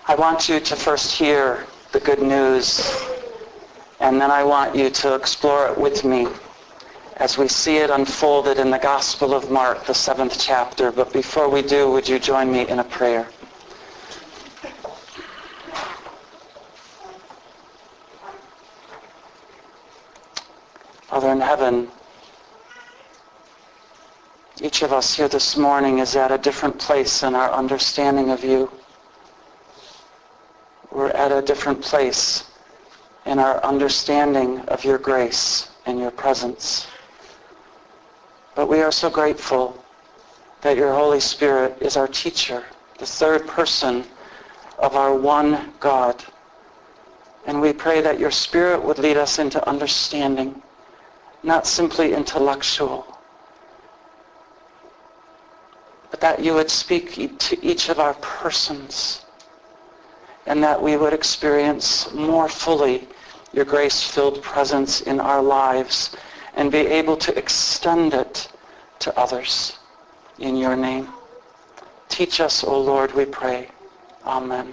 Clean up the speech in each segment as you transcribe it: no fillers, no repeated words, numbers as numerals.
I want you to first hear the good news, and then I want you to explore it with me as we see it unfolded in the Gospel of Mark, the 7th chapter. But before we do, would you join me in a prayer? Father in heaven, each of us here this morning is at a different place in our understanding of you. We're at a different place in our understanding of your grace and your presence. But we are so grateful that your Holy Spirit is our teacher, the third person of our one God. And we pray that your Spirit would lead us into understanding, not simply intellectual, but that you would speak to each of our persons, and that we would experience more fully your grace-filled presence in our lives and be able to extend it to others in your name. Teach us, O Lord, we pray. Amen.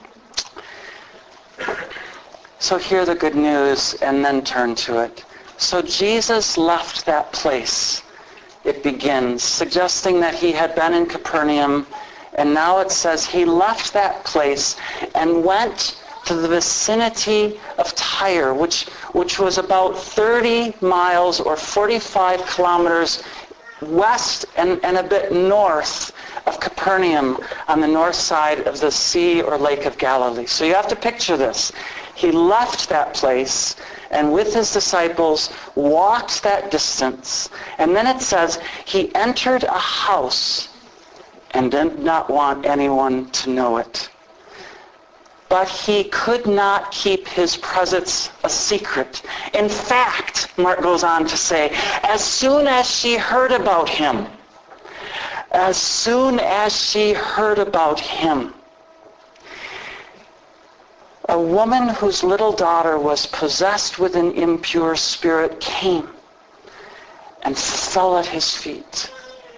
So hear the good news and then turn to it. So Jesus left that place. It begins, suggesting that he had been in Capernaum, and now it says he left that place and went to the vicinity of Tyre, which was about 30 miles or 45 kilometers west and a bit north of Capernaum on the north side of the Sea or Lake of Galilee. So you have to picture this. He left that place and with his disciples walked that distance. And then it says he entered a house and did not want anyone to know it. But he could not keep his presence a secret. In fact, Mark goes on to say, as soon as she heard about him, a woman whose little daughter was possessed with an impure spirit came and fell at his feet.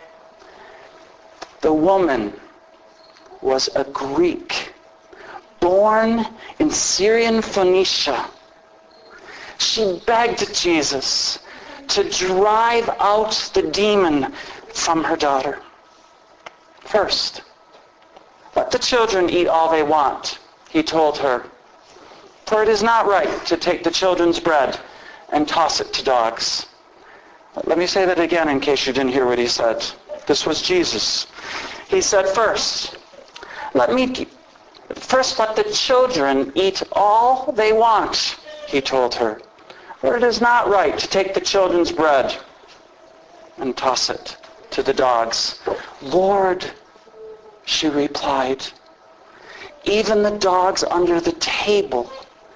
The woman was a Greek, born in Syrian Phoenicia. She begged Jesus to drive out the demon from her daughter. First, let the children eat all they want, he told her. For it is not right to take the children's bread and toss it to dogs. Let me say that again in case you didn't hear what he said. This was Jesus. He said, First, let the children eat all they want, he told her. For it is not right to take the children's bread and toss it to the dogs. Lord, she replied, even the dogs under the table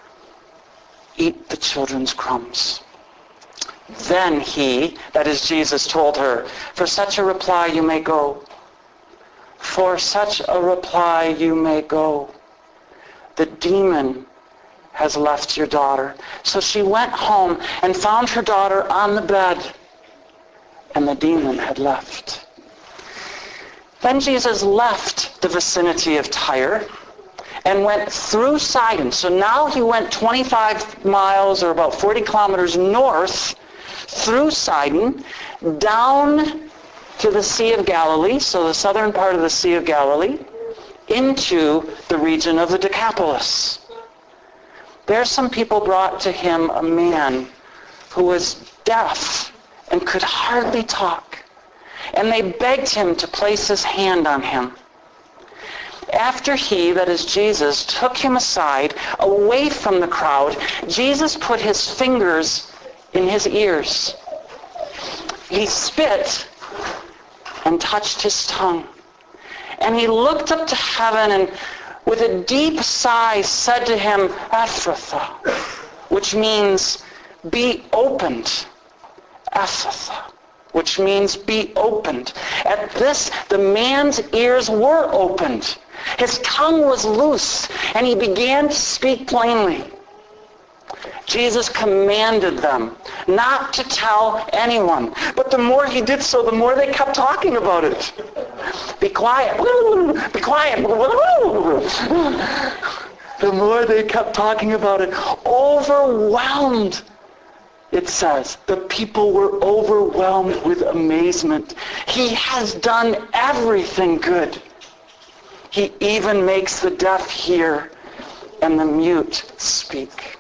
eat the children's crumbs. Then he, that is Jesus, told her, for such a reply you may go. For such a reply you may go. The demon has left your daughter. So she went home and found her daughter on the bed, and the demon had left. Then Jesus left the vicinity of Tyre and went through Sidon. So now he went 25 miles or about 40 kilometers north through Sidon down to the Sea of Galilee, so the southern part of the Sea of Galilee, into the region of the Decapolis. There some people brought to him a man who was deaf and could hardly talk, and they begged him to place his hand on him. After he, that is Jesus, took him aside, away from the crowd, Jesus put his fingers in his ears. He spit and touched his tongue. And he looked up to heaven and with a deep sigh said to him, Ephphatha, which means be opened. Ephphatha, which means be opened. At this, the man's ears were opened. His tongue was loose, and he began to speak plainly. Jesus commanded them not to tell anyone. But the more he did so, the more they kept talking about it. Be quiet. Be quiet. The more they kept talking about it, overwhelmed, it says. The people were overwhelmed with amazement. He has done everything good. He even makes the deaf hear and the mute speak.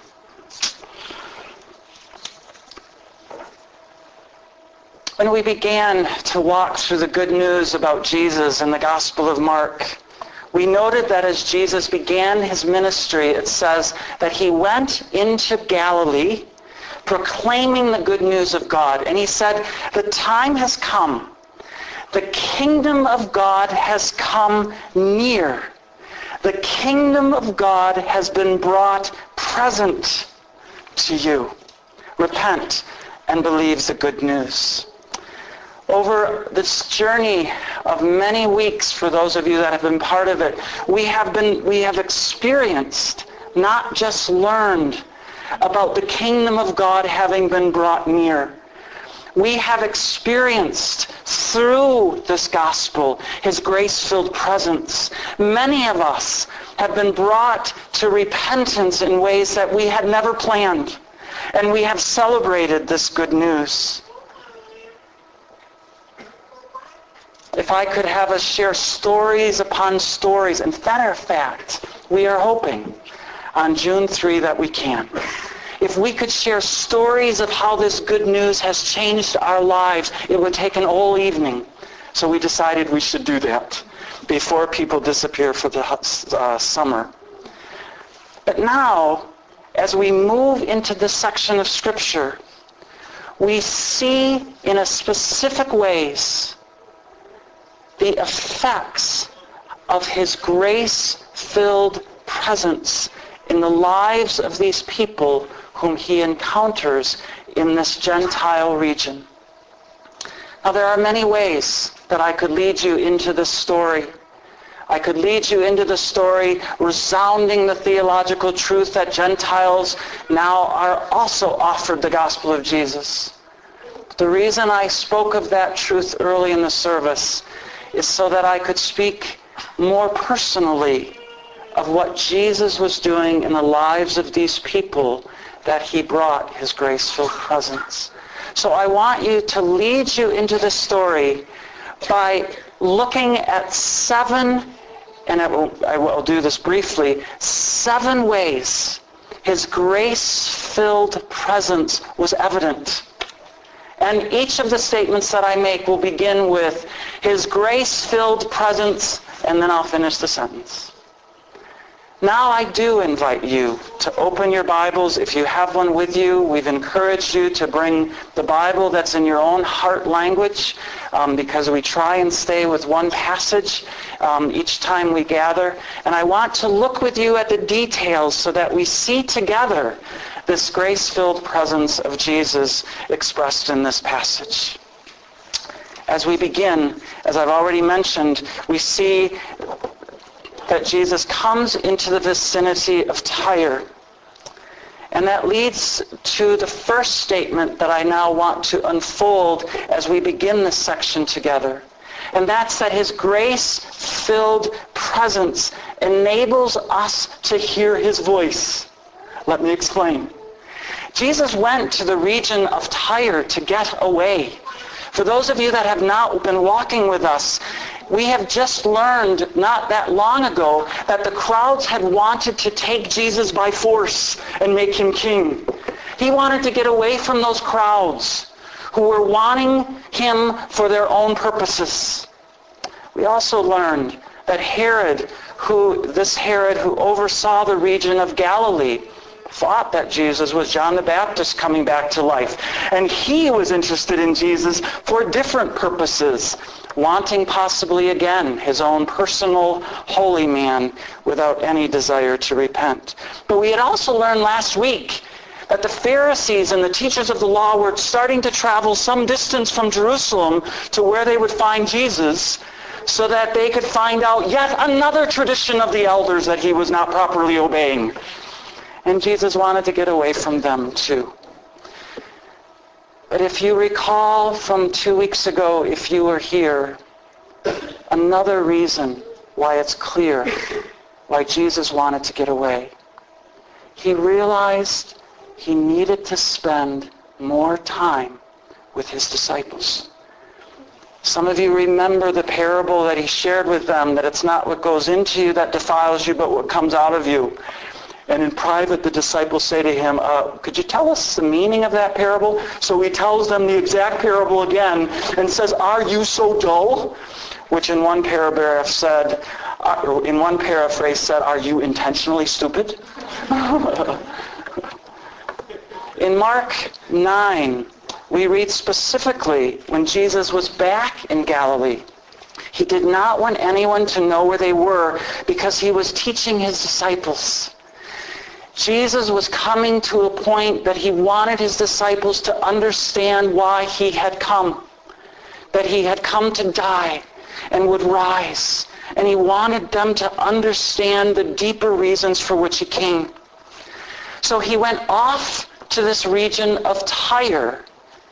When we began to walk through the good news about Jesus in the Gospel of Mark, we noted that as Jesus began his ministry, it says that he went into Galilee proclaiming the good news of God. And he said, the time has come. The kingdom of God has come near. The kingdom of God has been brought present to you. Repent and believe the good news. Over this journey of many weeks, for those of you that have been part of it, we have experienced, not just learned, about the kingdom of God having been brought near. We have experienced through this gospel his grace-filled presence. Many of us have been brought to repentance in ways that we had never planned, and we have celebrated this good news. If I could have us share stories upon stories, and matter of fact, we are hoping on June 3 that we can. If we could share stories of how this good news has changed our lives, it would take an whole evening. So we decided we should do that before people disappear for the summer. But now, as we move into this section of Scripture, we see in a specific ways the effects of his grace-filled presence in the lives of these people whom he encounters in this Gentile region. Now, there are many ways that I could lead you into this story. I could lead you into the story resounding the theological truth that Gentiles now are also offered the gospel of Jesus. But the reason I spoke of that truth early in the service is so that I could speak more personally of what Jesus was doing in the lives of these people that he brought his grace-filled presence. So I want you to lead you into the story by looking at 7, and I will do this briefly, 7 ways his grace-filled presence was evident. And each of the statements that I make will begin with his grace-filled presence, and then I'll finish the sentence. Now I do invite you to open your Bibles. If you have one with you, we've encouraged you to bring the Bible that's in your own heart language, because we try and stay with one passage each time we gather. And I want to look with you at the details so that we see together this grace-filled presence of Jesus expressed in this passage. As we begin, as I've already mentioned, we see that Jesus comes into the vicinity of Tyre. And that leads to the first statement that I now want to unfold as we begin this section together. And that's that his grace-filled presence enables us to hear his voice. Let me explain. Jesus went to the region of Tyre to get away. For those of you that have not been walking with us, we have just learned not that long ago that the crowds had wanted to take Jesus by force and make him king. He wanted to get away from those crowds who were wanting him for their own purposes. We also learned that Herod who oversaw the region of Galilee, thought that Jesus was John the Baptist coming back to life. And he was interested in Jesus for different purposes, wanting possibly again his own personal holy man without any desire to repent. But we had also learned last week that the Pharisees and the teachers of the law were starting to travel some distance from Jerusalem to where they would find Jesus, so that they could find out yet another tradition of the elders that he was not properly obeying. And Jesus wanted to get away from them too. But if you recall from 2 weeks ago, if you were here, Another reason why it's clear why Jesus wanted to get away. He realized he needed to spend more time with his disciples. Some of you remember the parable that he shared with them, that it's not what goes into you that defiles you, but what comes out of you. And in private, the disciples say to him, could you tell us the meaning of that parable? So he tells them the exact parable again and says, are you so dull? Which in one paraphrase said, are you intentionally stupid? In Mark 9, we read specifically when Jesus was back in Galilee, he did not want anyone to know where they were because he was teaching his disciples. Jesus was coming to a point that he wanted his disciples to understand why he had come. That he had come to die and would rise. And he wanted them to understand the deeper reasons for which he came. So he went off to this region of Tyre,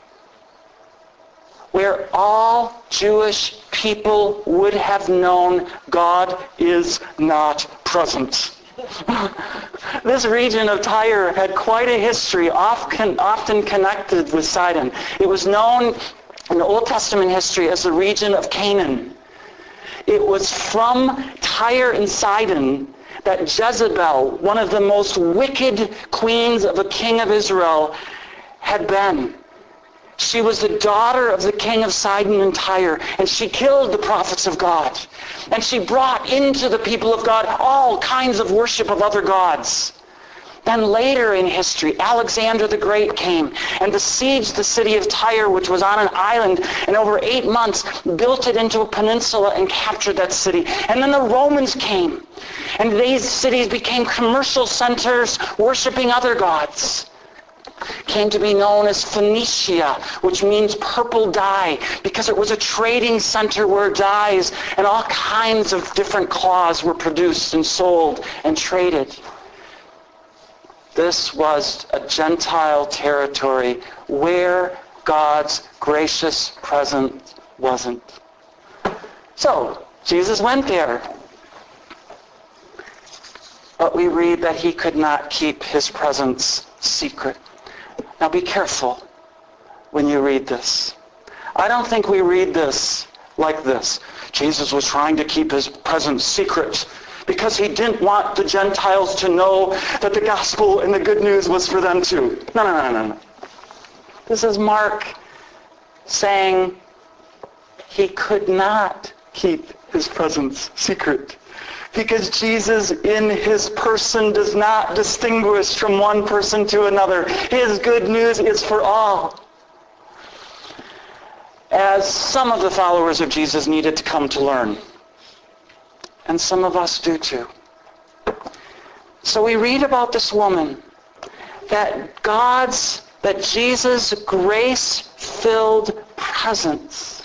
where all Jewish people would have known God is not present. This region of Tyre had quite a history, often connected with Sidon. It was known in the Old Testament history as the region of Canaan. It was from Tyre and Sidon that Jezebel, one of the most wicked queens of a king of Israel, had been. She was the daughter of the king of Sidon and Tyre, and she killed the prophets of God. And she brought into the people of God all kinds of worship of other gods. Then later in history, Alexander the Great came and besieged the city of Tyre, which was on an island, and over 8 months built it into a peninsula and captured that city. And then the Romans came, and these cities became commercial centers worshiping other gods. Came to be known as Phoenicia, which means purple dye, because it was a trading center where dyes and all kinds of different cloths were produced and sold and traded. This was a Gentile territory where God's gracious presence wasn't. So, Jesus went there. But we read that he could not keep his presence secret. Now be careful when you read this. I don't think we read this like this. Jesus was trying to keep his presence secret because he didn't want the Gentiles to know that the gospel and the good news was for them too. No. This is Mark saying he could not keep his presence secret. Because Jesus in his person does not distinguish from one person to another. His good news is for all. As some of the followers of Jesus needed to come to learn. And some of us do too. So we read about this woman, that Jesus' grace-filled presence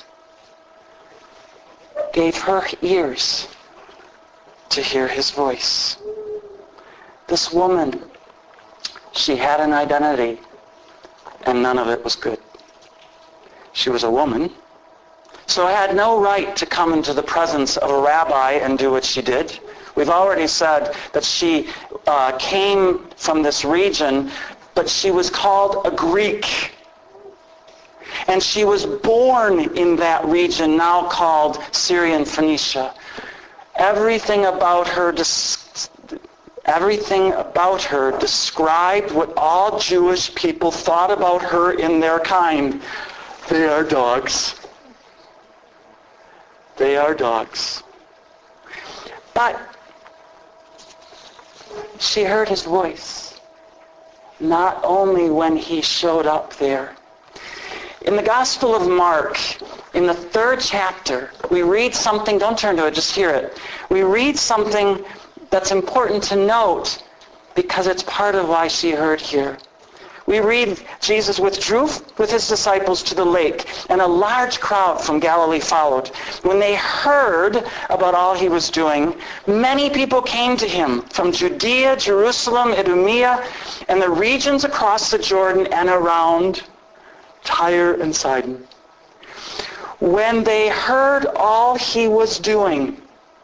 gave her ears to hear his voice. This woman, she had an identity, and none of it was good. She was a woman, so had no right to come into the presence of a rabbi and do what she did. We've already said that she came from this region, but she was called a Greek. And she was born in that region now called Syrian Phoenicia. Everything about her described what all Jewish people thought about her in their kind. They are dogs. They are dogs. But she heard his voice, not only when he showed up there. In the Gospel of Mark, in the 3rd chapter, we read something, don't turn to it, just hear it. We read something that's important to note because it's part of why she heard here. We read Jesus withdrew with his disciples to the lake, and a large crowd from Galilee followed. When they heard about all he was doing, many people came to him from Judea, Jerusalem, Idumea, and the regions across the Jordan and around Tyre and Sidon. when they heard all he was doing.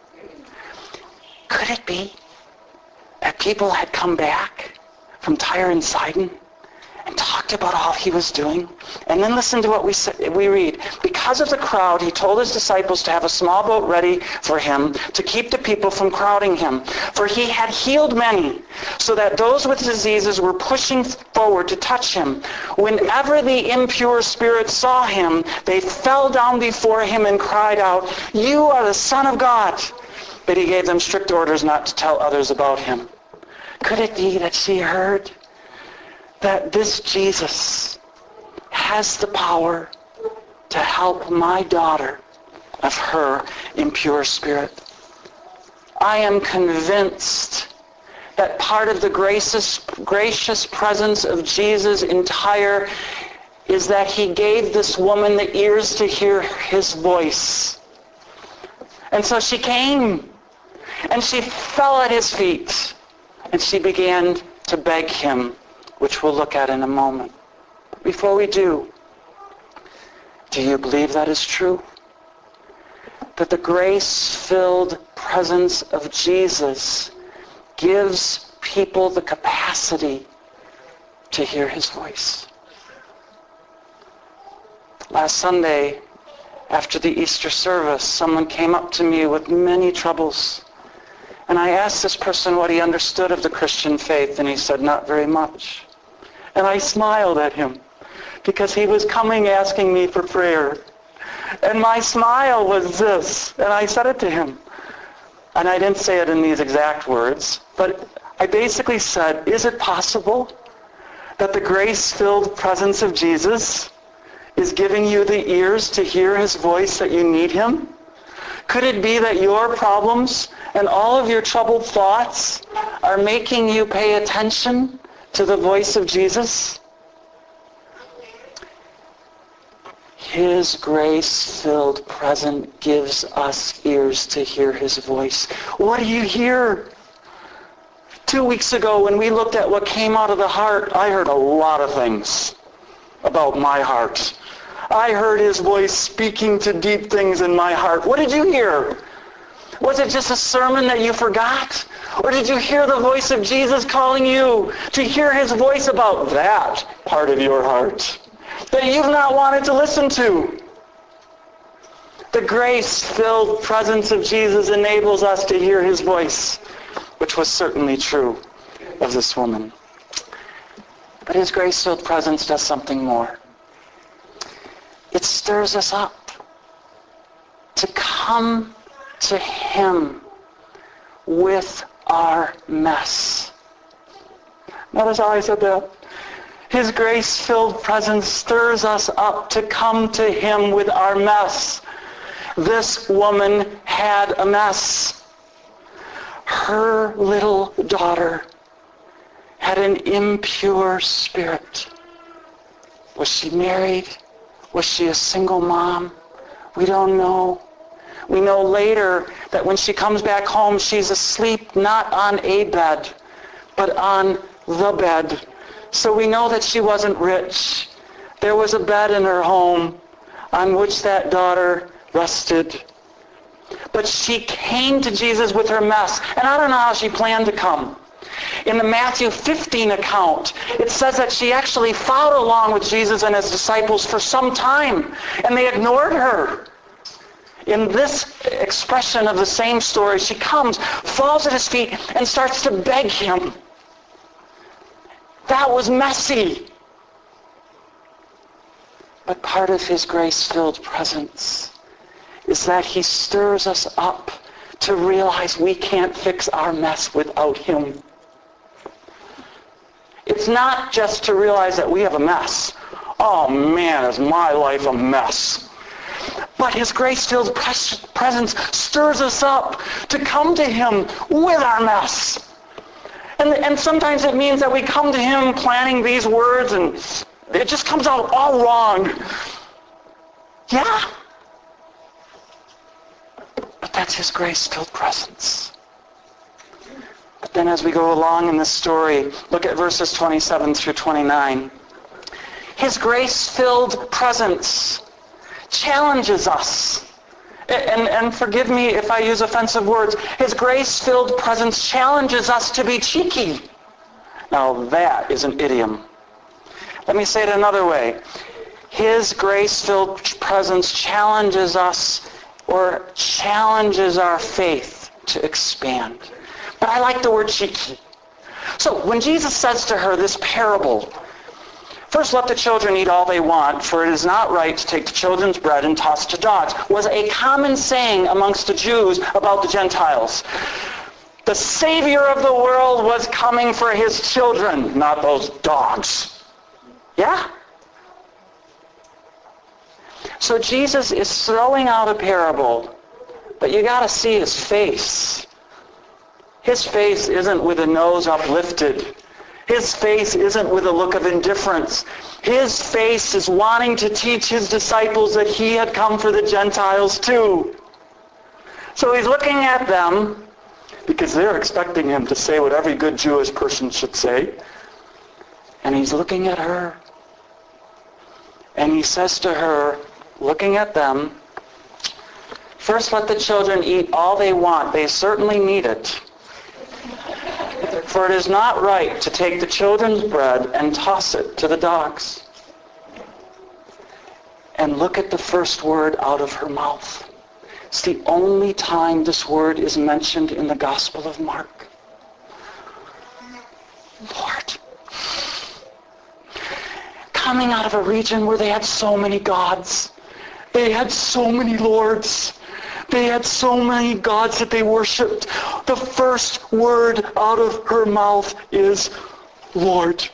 Could it be that people had come back from Tyre and Sidon and talked about all he was doing? And then listen to what we read. Because of the crowd, he told his disciples to have a small boat ready for him to keep the people from crowding him. For he had healed many, so that those with diseases were pushing forward to touch him. Whenever the impure spirits saw him, they fell down before him and cried out, "You are the Son of God." But he gave them strict orders not to tell others about him. Could it be that she heard that this Jesus has the power to help my daughter of her impure spirit? I am convinced that part of the gracious presence of Jesus in Tyre is that he gave this woman the ears to hear his voice. And so she came, and she fell at his feet, and she began to beg him, which we'll look at in a moment. Before we do you believe that is true? That the grace-filled presence of Jesus gives people the capacity to hear his voice. Last Sunday, after the Easter service, someone came up to me with many troubles. And I asked this person what he understood of the Christian faith, and he said, "Not very much." And I smiled at him because he was coming asking me for prayer. And my smile was this, and I said it to him. And I didn't say it in these exact words, but I basically said, is it possible that the grace-filled presence of Jesus is giving you the ears to hear his voice that you need him? Could it be that your problems and all of your troubled thoughts are making you pay attention to the voice of Jesus? His grace-filled presence gives us ears to hear his voice. What do you hear? 2 weeks ago when we looked at what came out of the heart, I heard a lot of things about my heart. I heard his voice speaking to deep things in my heart. What did you hear? Was it just a sermon that you forgot? Or did you hear the voice of Jesus calling you to hear his voice about that part of your heart that you've not wanted to listen to? The grace-filled presence of Jesus enables us to hear his voice, which was certainly true of this woman. But his grace-filled presence does something more. It stirs us up to come to him with our mess. Notice how I said that. His grace-filled presence stirs us up to come to him with our mess. This woman had a mess. Her little daughter had an impure spirit. Was she married? Was she a single mom? We don't know. We know later that when she comes back home, she's asleep not on a bed, but on the bed. So we know that she wasn't rich. There was a bed in her home on which that daughter rested. But she came to Jesus with her mess. And I don't know how she planned to come. In the Matthew 15 account, it says that she actually followed along with Jesus and his disciples for some time, and they ignored her. In this expression of the same story, she comes, falls at his feet, and starts to beg him. That was messy. But part of his grace-filled presence is that he stirs us up to realize we can't fix our mess without him. It's not just to realize that we have a mess. Oh man, is my life a mess. But his grace-filled presence stirs us up to come to him with our mess. And sometimes it means that we come to him planning these words and it just comes out all wrong. Yeah. But that's his grace-filled presence. But then as we go along in this story, look at verses 27 through 29. His grace-filled presence challenges us. And forgive me if I use offensive words. His grace-filled presence challenges us to be cheeky. Now that is an idiom. Let me say it another way. His grace-filled presence challenges us, or challenges our faith to expand. But I like the word cheeky. So when Jesus says to her this parable, first let the children eat all they want, for it is not right to take the children's bread and toss it to dogs, was a common saying amongst the Jews about the Gentiles. The Savior of the world was coming for his children, not those dogs. Yeah? So Jesus is throwing out a parable, but you got to see his face. His face isn't with a nose uplifted. His face isn't with a look of indifference. His face is wanting to teach his disciples that he had come for the Gentiles too. So he's looking at them, because they're expecting him to say what every good Jewish person should say. And he's looking at her. And he says to her, looking at them, first let the children eat all they want. They certainly need it. For it is not right to take the children's bread and toss it to the dogs. And look at the first word out of her mouth. It's the only time this word is mentioned in the Gospel of Mark. Lord. Coming out of a region where they had so many gods. They had so many lords. They had so many gods that they worshipped. The first word out of her mouth is Lord.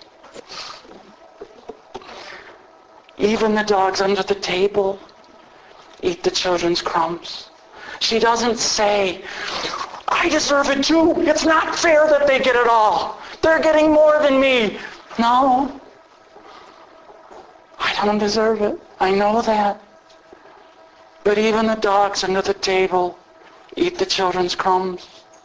Even the dogs under the table eat the children's crumbs. She doesn't say, I deserve it too. It's not fair that they get it all. They're getting more than me. No. I don't deserve it. I know that. But even the dogs under the table eat the children's crumbs.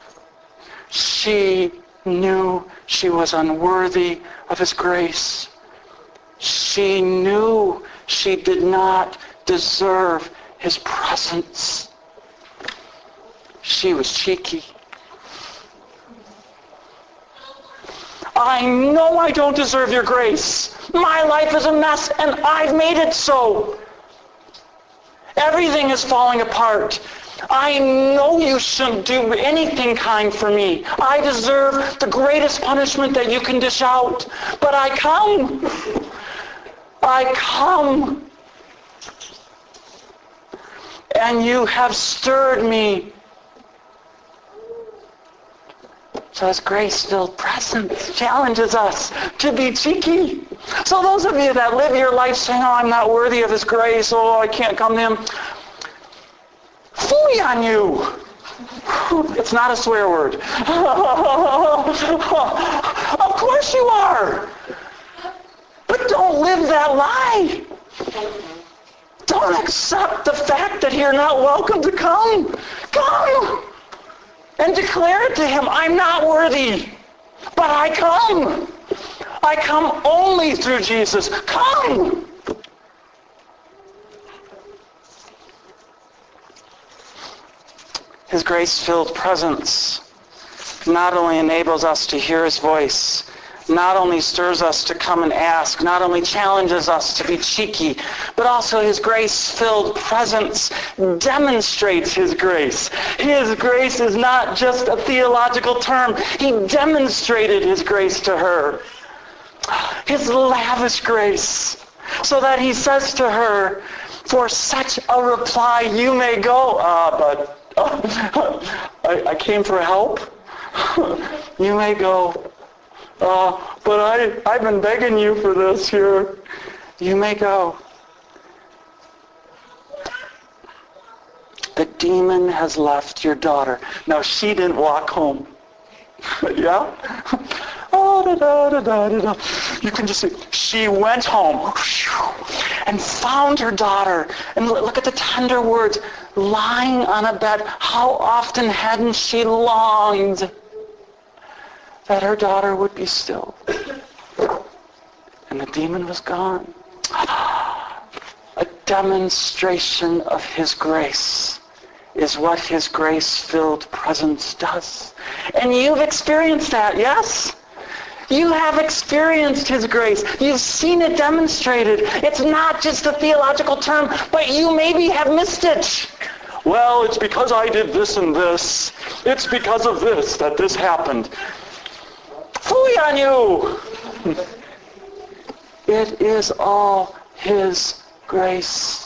She knew she was unworthy of his grace. She knew she did not deserve his presence. She was cheeky. I know I don't deserve your grace. My life is a mess and I've made it so. Everything is falling apart. I know you shouldn't do anything kind for me. I deserve the greatest punishment that you can dish out. But I come. I come. And you have stirred me. So his grace-filled presence challenges us to be cheeky. So those of you that live your life saying, oh, I'm not worthy of his grace, oh, I can't come to him. Fooey on you. It's not a swear word. Of course you are. But don't live that lie. Don't accept the fact that you're not welcome to come. Come. And declare it to him, I'm not worthy, but I come. I come only through Jesus. Come. His grace-filled presence not only enables us to hear his voice, not only stirs us to come and ask, not only challenges us to be cheeky, but also his grace-filled presence demonstrates his grace. His grace is not just a theological term. He demonstrated his grace to her. His lavish grace. So that he says to her, for such a reply you may go, I came for help. You may go. But I've been begging you for this here. You may go. The demon has left your daughter. Now, she didn't walk home. Yeah? Oh, da, da, da, da, da. You can just see. She went home and found her daughter. And look at the tender words. Lying on a bed. How often hadn't she longed that her daughter would be still. And the demon was gone. A demonstration of his grace is what his grace-filled presence does. And you've experienced that, yes? You have experienced his grace. You've seen it demonstrated. It's not just a theological term, but you maybe have missed it. Well, it's because I did this and this. It's because of this that this happened. Phooey on you! It is all his grace.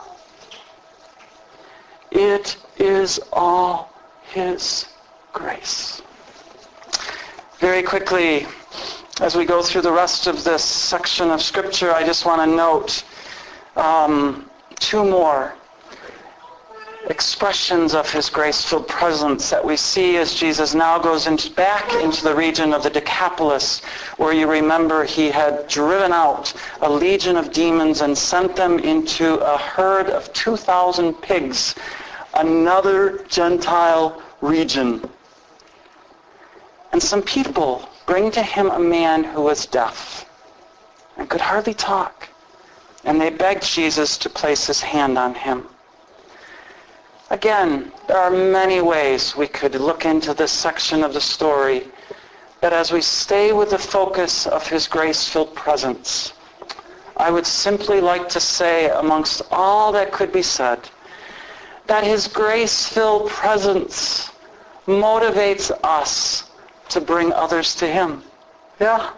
It is all his grace. Very quickly, as we go through the rest of this section of Scripture, I just want to note two more expressions of his grace-filled presence that we see as Jesus now goes back into the region of the Decapolis, where you remember he had driven out a legion of demons and sent them into a herd of 2,000 pigs, another Gentile region. And some people bring to him a man who was deaf and could hardly talk, and they begged Jesus to place his hand on him. Again, there are many ways we could look into this section of the story, but as we stay with the focus of his grace-filled presence, I would simply like to say, amongst all that could be said, that his grace-filled presence motivates us to bring others to him. Yeah?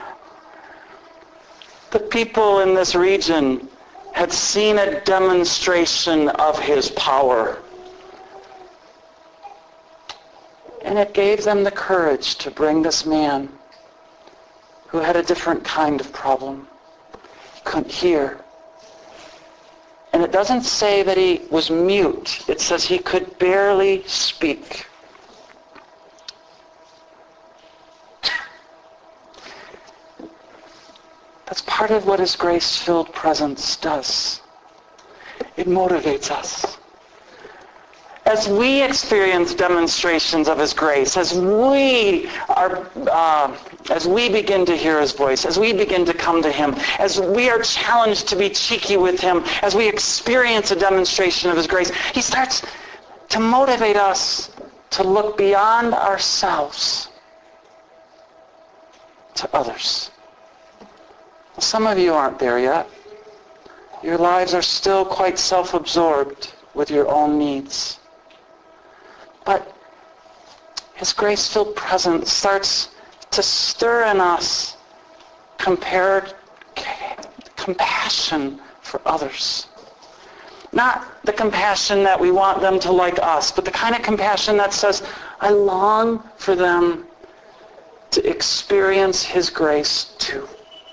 The people in this region had seen a demonstration of his power. And it gave them the courage to bring this man who had a different kind of problem. He couldn't hear. And it doesn't say that he was mute. It says he could barely speak. That's part of what his grace-filled presence does. It motivates us. As we experience demonstrations of his grace, as we begin to hear his voice, as we begin to come to him, as we are challenged to be cheeky with him, as we experience a demonstration of his grace, he starts to motivate us to look beyond ourselves to others. Some of you aren't there yet. Your lives are still quite self-absorbed with your own needs. But his grace-filled presence starts to stir in us compassion for others. Not the compassion that we want them to like us, but the kind of compassion that says, I long for them to experience his grace too.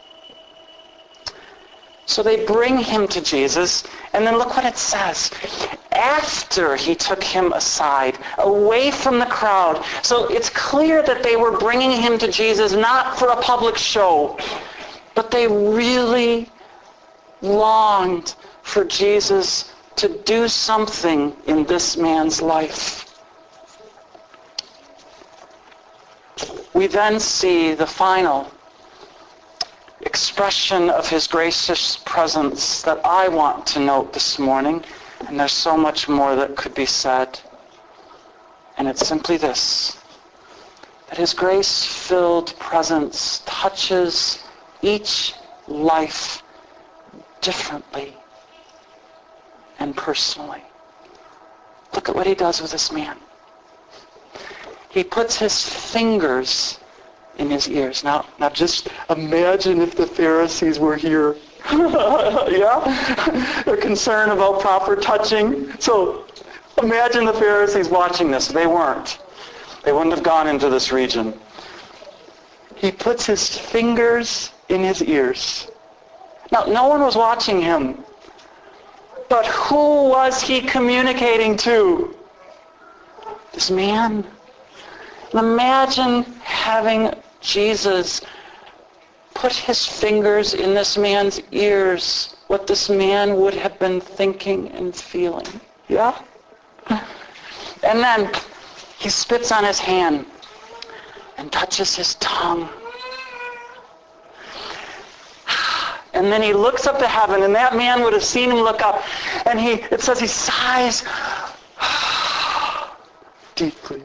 So they bring him to Jesus, and then look what it says. After he took him aside, away from the crowd. So it's clear that they were bringing him to Jesus not for a public show, but they really longed for Jesus to do something in this man's life. We then see the final expression of his gracious presence that I want to note this morning, and there's so much more that could be said. And it's simply this, that his grace-filled presence touches each life differently and personally. Look at what he does with this man. He puts his fingers in his ears. Now just imagine if the Pharisees were here. Yeah? They're concerned about proper touching. So imagine the Pharisees watching this. They weren't. They wouldn't have gone into this region. He puts his fingers in his ears. Now, no one was watching him. But who was he communicating to? This man. Imagine having Jesus put his fingers in this man's ears, what this man would have been thinking and feeling. Yeah? And then he spits on his hand and touches his tongue. And then he looks up to heaven, and that man would have seen him look up. And it says he sighs deeply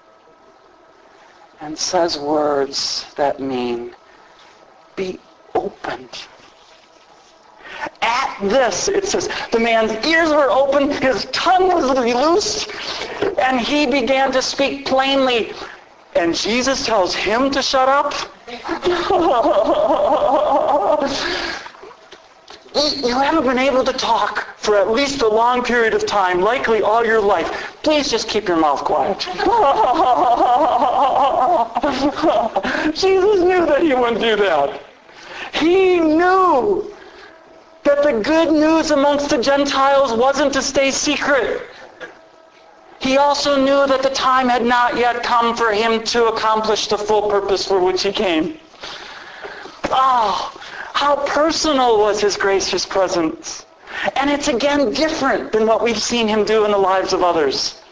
and says words that mean, be opened. At this, it says, the man's ears were open, his tongue was loosed, and he began to speak plainly. And Jesus tells him to shut up? You haven't been able to talk for at least a long period of time, likely all your life. Please just keep your mouth quiet. Jesus knew that he wouldn't do that. He knew that the good news amongst the Gentiles wasn't to stay secret. He also knew that the time had not yet come for him to accomplish the full purpose for which he came. Oh, how personal was his gracious presence. And it's again different than what we've seen him do in the lives of others.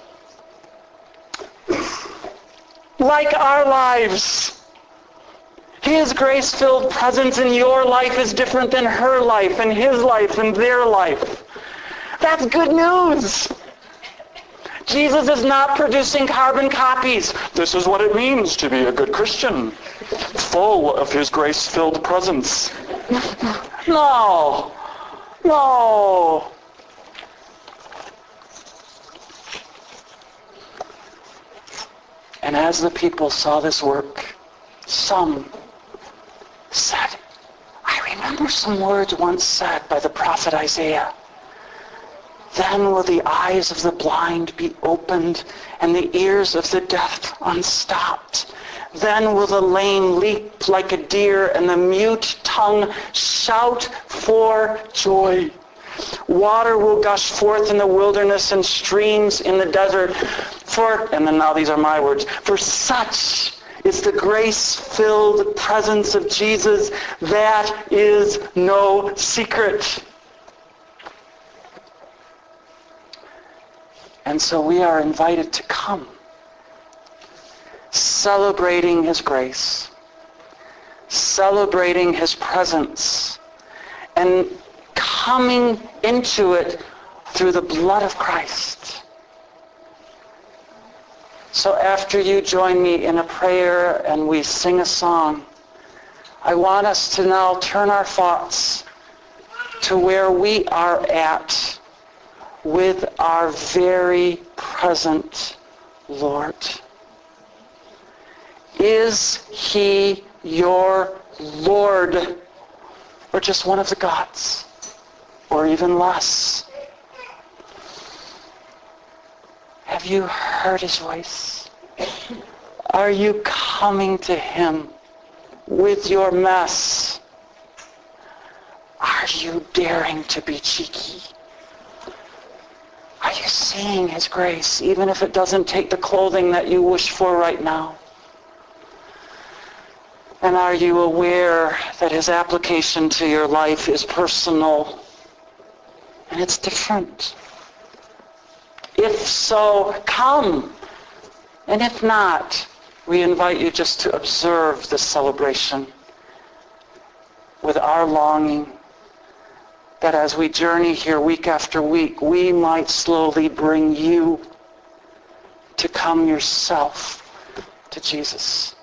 Like our lives, his grace-filled presence in your life is different than her life and his life and their life. That's good news. Jesus is not producing carbon copies. This is what it means to be a good Christian, full of his grace-filled presence. No. No. And as the people saw this work, some said, I remember some words once said by the prophet Isaiah. Then will the eyes of the blind be opened and the ears of the deaf unstopped. Then will the lame leap like a deer and the mute tongue shout for joy. Water will gush forth in the wilderness and streams in the desert. And then now these are my words, for such is the grace-filled presence of Jesus. That is no secret. And so we are invited to come, celebrating his grace, celebrating his presence, and coming into it through the blood of Christ. So after you join me in a prayer and we sing a song, I want us to now turn our thoughts to where we are at with our very present Lord. Is he your Lord, or just one of the gods, or even less? Have you heard his voice? Are you coming to him with your mess? Are you daring to be cheeky? Are you seeing his grace, even if it doesn't take the clothing that you wish for right now? And are you aware that his application to your life is personal and it's different? If so, come. And if not, we invite you just to observe this celebration with our longing that as we journey here week after week, we might slowly bring you to come yourself to Jesus.